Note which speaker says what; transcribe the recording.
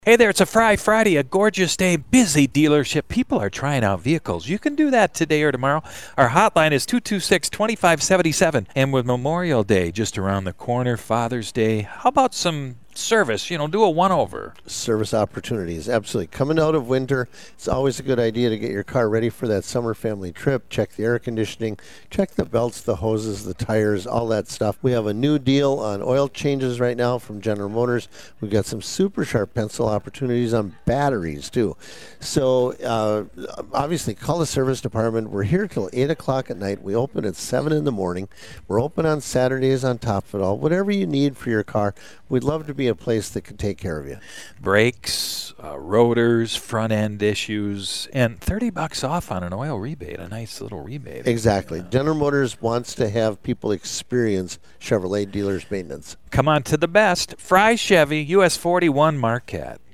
Speaker 1: Hey there, it's a Friday, a gorgeous day, busy dealership. People are trying out vehicles. You can do that today or tomorrow. Our hotline is 226-2577. And with Memorial Day just around the corner, Father's Day, how about some service? Do a one-over.
Speaker 2: Service opportunities, absolutely. Coming out of winter, it's always a good idea to get your car ready for that summer family trip. Check the air conditioning, check the belts, the hoses, the tires, all that stuff. We have a new deal on oil changes right now from General Motors. We've got some super sharp pencil opportunities on batteries too. So obviously call the service department. We're here till 8 o'clock at night. We open at 7 in the morning. We're open on Saturdays on top of it all. Whatever you need for your car, we'd love to be a place that can take care of you.
Speaker 1: Brakes, rotors, front end issues, and $30 off on an oil rebate, a nice little rebate.
Speaker 2: Exactly. General Motors wants to have people experience Chevrolet dealers maintenance.
Speaker 1: Come on to the best. Fry Chevy, US 41 Marquette.